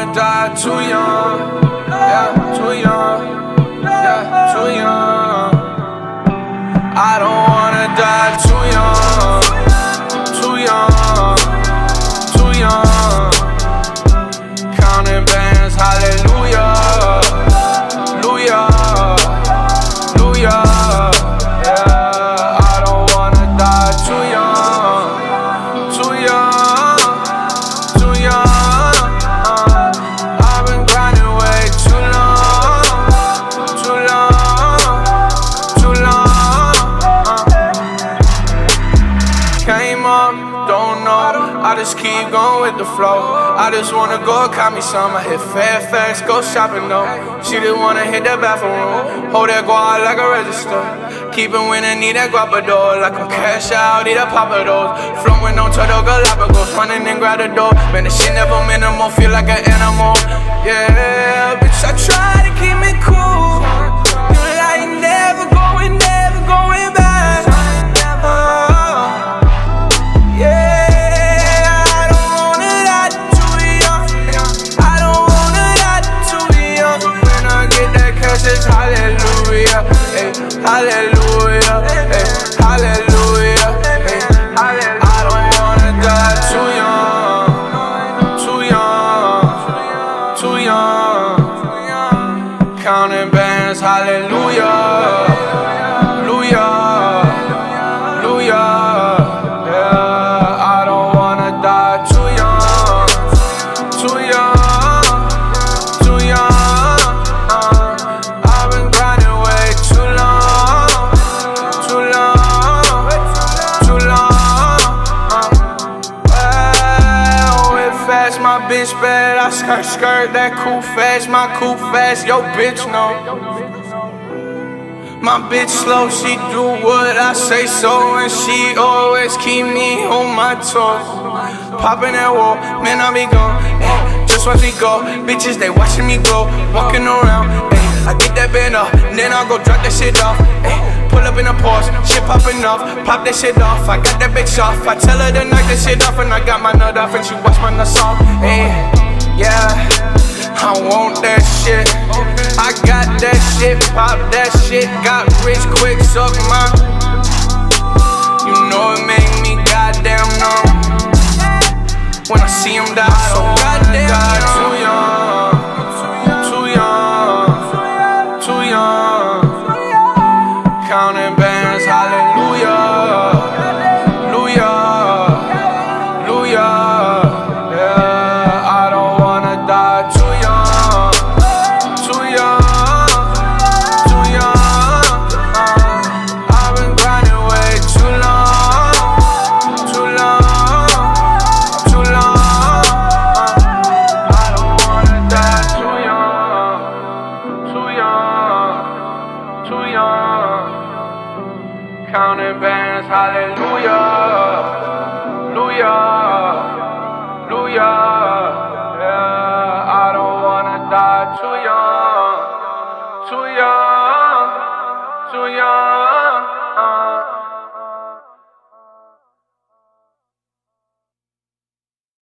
die too young. Yeah, too young. Yeah, too young. I don't wanna die too young. Too young. Too young. Counting bands, hallelujah. Hallelujah. Hallelujah. Yeah, I don't wanna die too young. Too young. Too young. I've been grinding way too long. Too long. Too long. Came up, don't know. I just keep going with the flow. I just wanna go cop me some. I hit Fairfax, go shopping though. She just wanna hit that bathroom. Hold that guard like a register. Keep it winning, need that guapador. Like I'm cash out, eat a papa those. Flowing on Turtle Galapagos, running and grab the door. Man, this shit never minimal, feel like an animal. Yeah, bitch, I try to keep it cool. You like never going back. Hallelujah, hey, hallelujah, hey, hallelujah, hey, hallelujah. I don't wanna die too young, too young, too young. Counting bands, hallelujah, hallelujah, hallelujah. Yeah, I don't wanna die too young, too young, too young. My bitch bad, I skirt that cool fast, my cool fast, yo bitch know. My bitch slow, she do what I say so, and she always keep me on my toes. Popping that wall, man I be gone, just watch me go. Bitches they watching me grow, walking around, I get that band up, then I go drop that shit off. Pull up in a Porsche, shit popping off, pop that shit off. I got that bitch off, I tell her to knock that shit off, and I got my nut off, and she watch my nuts off. Yeah, I want that shit. I got that shit, pop that shit, got rich quick, suck my. You know it make me goddamn numb when I see him die. So goddamn too young, too young, too young. Counting bands, hallelujah, hallelujah, hallelujah. Yeah, I don't wanna die too young, too young, too young. I've been grinding way too long, too long, too long. I don't wanna die too young, too young, too young. Counting bands, hallelujah, hallelujah, hallelujah.